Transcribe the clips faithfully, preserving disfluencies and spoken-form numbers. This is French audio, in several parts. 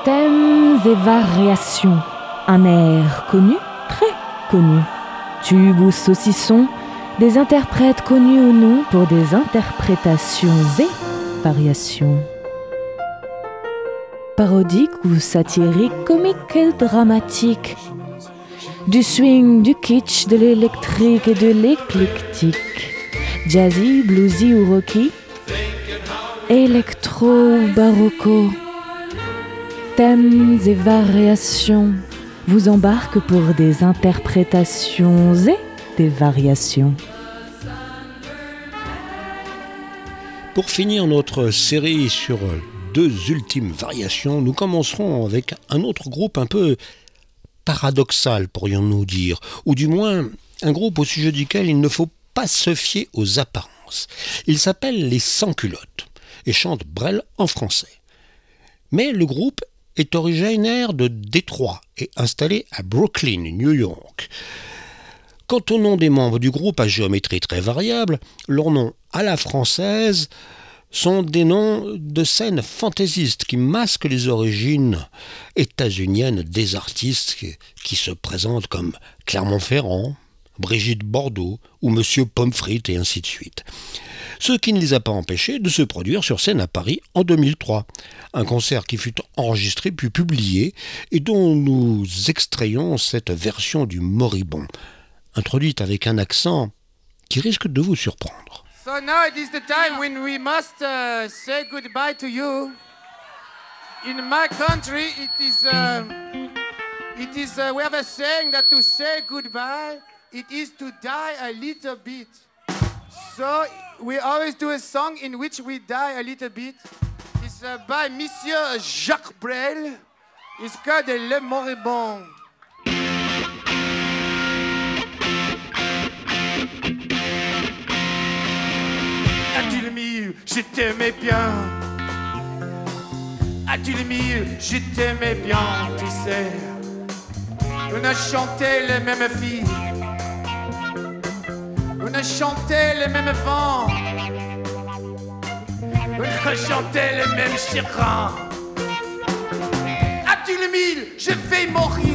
Thèmes et variations. Un air connu, très connu. Tube ou saucisson, des interprètes connus ou non pour des interprétations et variations. Parodique ou satirique, comique et dramatique. Du swing, du kitsch, de l'électrique et de l'éclectique. Jazzy, bluesy ou rocky. Électro ou barocco. Thèmes et variations vous embarquent pour des interprétations et des variations. Pour finir notre série sur deux ultimes variations, nous commencerons avec un autre groupe un peu paradoxal, pourrions-nous dire, ou du moins un groupe au sujet duquel il ne faut pas se fier aux apparences. Il s'appelle les Sans-Culottes et chante Brel en français. Mais le groupe est originaire de Détroit et installé à Brooklyn, New York. Quant au nom des membres du groupe à géométrie très variable, leurs noms à la française sont des noms de scènes fantaisistes qui masquent les origines états-uniennes des artistes qui, qui se présentent comme Clermont-Ferrand, Brigitte Bardot ou Monsieur Pomfrit et ainsi de suite. Ce qui ne les a pas empêchés de se produire sur scène à Paris en deux mille trois. Un concert qui fut enregistré puis publié et dont nous extrayons cette version du moribond, introduite avec un accent qui risque de vous surprendre. So now it is the time when we must uh, say goodbye to you. In my country, it is, uh, it is uh, we have a saying that to say goodbye, it is to die a little bit. So we always do a song in which we die a little bit. It's uh, by Monsieur Jacques Brel. It's called Le Moribond. À-tu le mille, je t'aimais bien. À-tu le mille, je t'aimais bien, tu sais. On a chanté les mêmes filles. On a chanté les mêmes vents. On a chanté les mêmes chagrins. À-tu le mille, je vais mourir.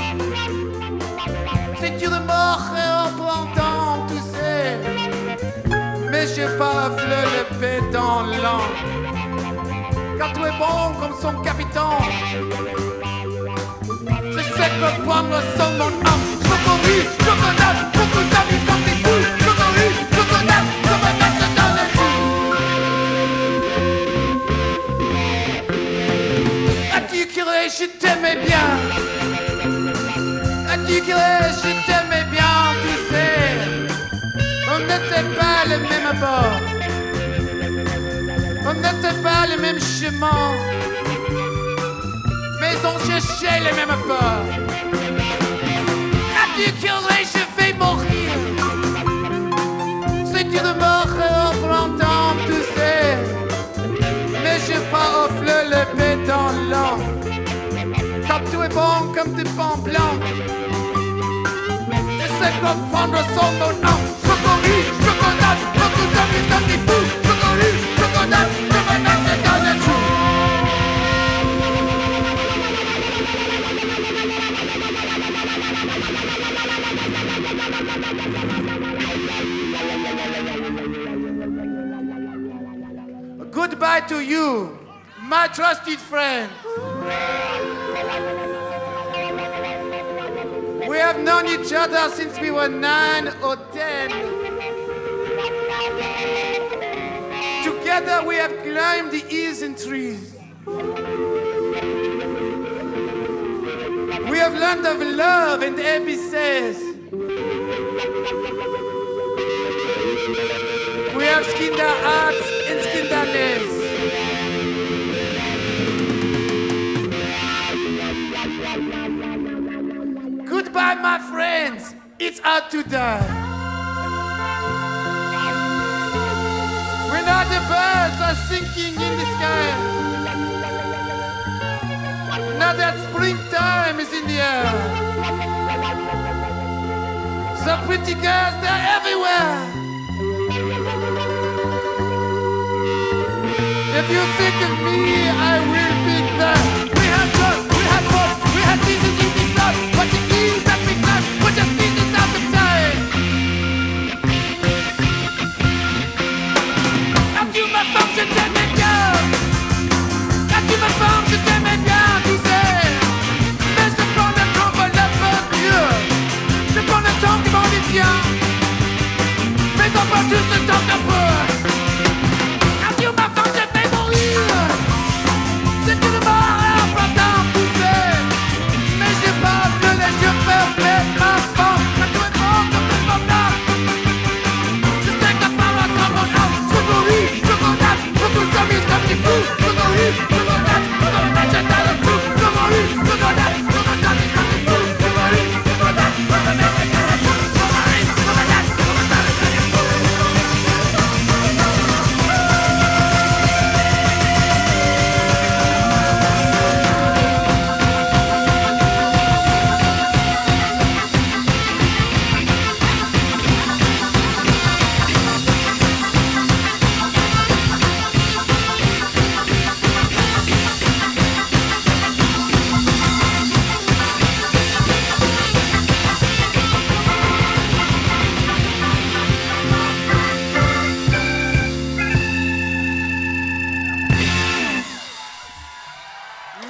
C'est dur de mourir en plantant, tu sais. Mais j'ai pas le pédant lent. Car tout est bon comme son capitaine. Je sais que prendre son mon âme. Chocorie, chocolat, beaucoup d'amis comme des poules. Chocorie, chocolat, comme un match dans le jus. As-tu curé, je t'aimais bien. As-tu curé, je t'aimais bien, tu sais. On n'était pas le même bord. On n'était pas le même chemin. Mais on cherchait les mêmes ports. As-tu curé, je vais mourir. C'est dur de mourir en printemps, tu sais. Mais j'ai pas offlé le pédant lent. Car tout est bon comme du pain blanc. Je sais comprendre son nom. Chocorie, chocolat, beaucoup d'amis comme des fous. Chocorie, chocolat, comme un âme dans le trou. Goodbye to you, my trusted friend. We have known each other since we were nine or ten. Together we have climbed the hills and trees. We have learned of love and abysses. We have skinned our hearts and skinned our necks. Goodbye, my friends. It's hard to die. When all the birds are sinking in the sky. Now that springtime is in the air. The pretty girls, they're everywhere. If you think of me, I will be there. We have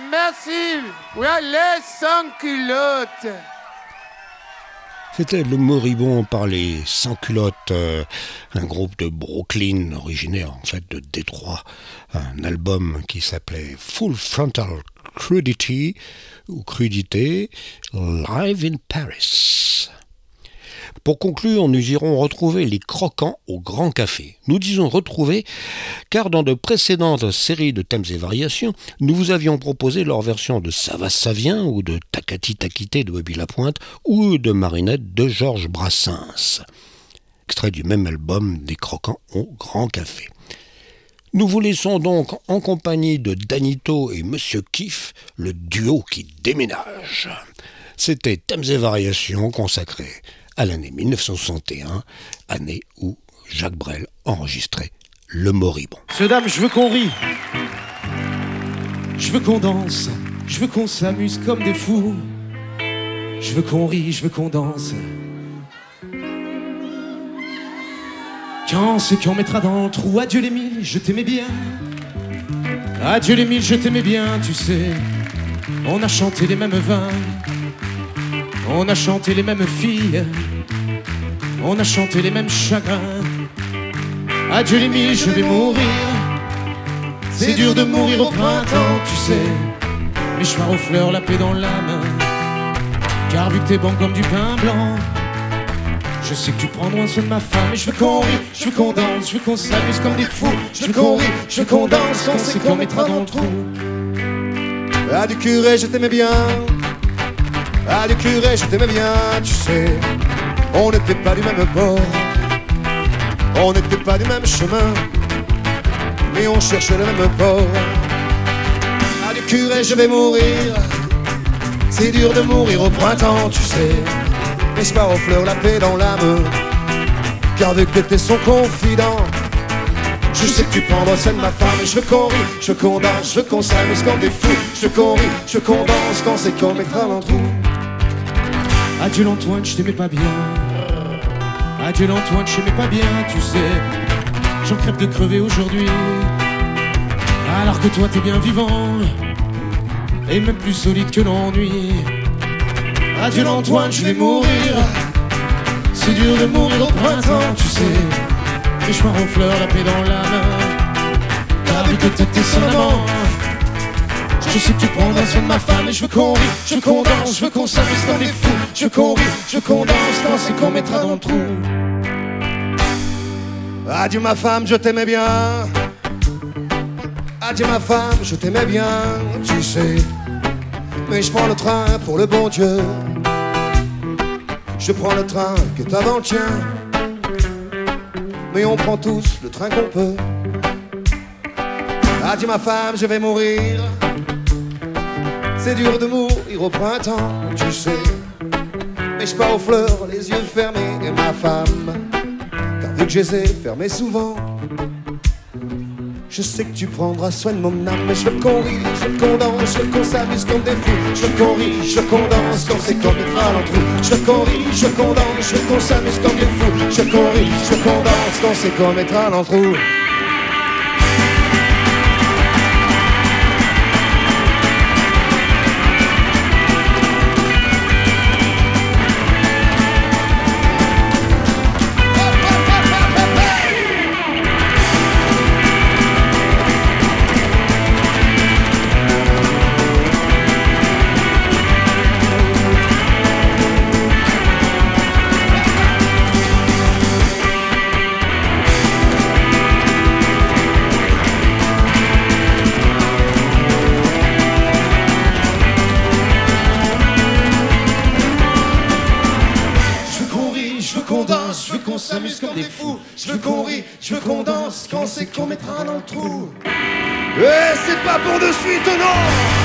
merci. Oui, les sans-culottes. C'était Le Moribond par les Sans-Culottes, euh, un groupe de Brooklyn, originaire en fait de Détroit, un album qui s'appelait Full Frontal Crudity, ou Crudité, Live in Paris. Pour conclure, nous irons retrouver les Croquants au Grand Café. Nous disons retrouver, car dans de précédentes séries de thèmes et variations, nous vous avions proposé leur version de Ça va, ça vient, ou de Takati Takité de Bobby Lapointe, ou de Marinette de Georges Brassens. Extrait du même album des Croquants au Grand Café. Nous vous laissons donc en compagnie de Danito et Monsieur Kiff, le duo qui déménage. C'était Thèmes et variations consacrés à l'année mille neuf cent soixante et un, année où Jacques Brel enregistrait Le Moribond. Messieurs, dames, je veux qu'on rie, je veux qu'on danse, je veux qu'on s'amuse comme des fous, je veux qu'on rie, je veux qu'on danse. Quand c'est qu'on mettra dans le trou, adieu les mille, je t'aimais bien. Adieu les mille, je t'aimais bien, tu sais. On a chanté les mêmes vins, on a chanté les mêmes filles, on a chanté les mêmes chagrins. Adieu les mille, je vais mourir. C'est dur de mourir au printemps, tu sais. Mais je pars aux fleurs, la paix dans l'âme. Car vu que t'es bon comme du pain blanc, je sais que tu prendras soin de ma femme. Et je veux qu'on rie, je veux qu'on danse, je veux qu'on s'amuse comme des fous. Je veux qu'on rie, je veux qu'on danse, qu'on sait qu'on mettra dans le trou. Ah du curé, je t'aimais bien. Ah du curé, je t'aimais bien, tu sais. On n'était pas du même bord, on n'était pas du même chemin, mais on cherchait le même port. Ah du curé, je vais mourir. C'est dur de mourir au printemps, tu sais. Mais je pars aux fleurs, la paix dans l'âme. Car vu que t'étais son confident, je sais que tu prendras soin de ma femme. Et je veux qu'on rie, je veux qu'on danse, je veux qu'on s'amuse comme des fous. Je veux qu'on rie, je veux qu'on danse, quand c'est qu'on mettra dans le trou. Adieu l'Antoine, je t'aimais pas bien. Adieu l'Antoine, je t'aimais pas bien, tu sais. J'en crève de crever aujourd'hui, alors que toi t'es bien vivant, et même plus solide que l'ennui. Adieu l'Antoine, je vais mourir. C'est dur de mourir au printemps, tu sais. Mais je pars aux fleurs, la paix dans la main. Car vu que t'étais son amant, je sais que tu prendras soin de ma femme. Et je veux qu'on rie, je veux qu'on danse, je veux qu'on s'amuse comme des fous. Je veux qu'on rie, je veux qu'on danse, quand c'est qu'on mettra dans le trou. Adieu ma femme, je t'aimais bien. Adieu ma femme, je t'aimais bien, tu sais. Mais je prends le train pour le bon Dieu. Je prends le train que t'avant le tien. Mais on prend tous le train qu'on peut. Adieu ma femme, je vais mourir. C'est dur de mourir au printemps, tu sais. Mais je pars aux fleurs, les yeux fermés. Et ma femme, car vu que je les ai fermés souvent, je sais que tu prendras soin de mon âme. Mais je veux qu'on rie, je veux qu'on danse, je veux qu'on s'amuse comme des fous. Je veux qu'on rie, je veux qu'on danse, quand c'est qu'on mettra dans le trou. Je veux qu'on rie, je veux qu'on danse, je veux qu'on s'amuse comme des fous. Je veux qu'on rie, je veux qu'on danse, quand c'est qu'on mettra dans le trou. S'amuse comme des fous. Je veux qu'on rie, je veux qu'on danse, quand c'est qu'on mettra dans le trou. Et c'est pas pour de suite, non.